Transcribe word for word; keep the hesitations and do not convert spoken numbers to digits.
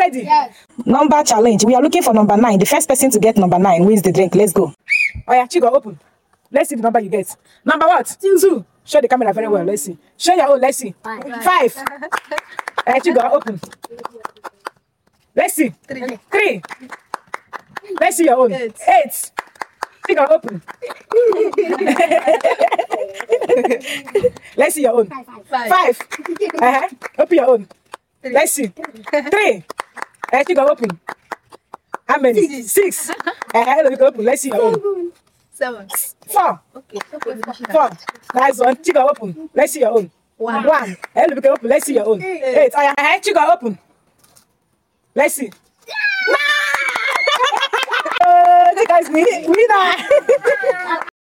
ready? Yes. Number challenge. We are looking for number nine. The first person to get number nine wins the drink. Let's go. Oh yeah, Chigo, open. Let's see the number you get. Number what? Two. Two. Show the camera very well. Let's see. Show your own. Let's see. Five. Five. Uh, Chigo, open. Let's see. Three. Three. Let's see your own. Eight. Eight. Chigo, open. Let's see your own. Five. Five. Five. Uh-huh. Open your own. Three. Let's see. Three. Uh, Chigo, open. How many? Six. Six. Uh-huh. Let me go open. Let's see your own. Seven. Four. Okay. Four. Nice one. Chigo, open. Let's see your own. One. One. Uh, let me go open. Let's see your own. Eight. Eight. Uh, uh, Chigo, open. Let's see. Oh, you guys, winner.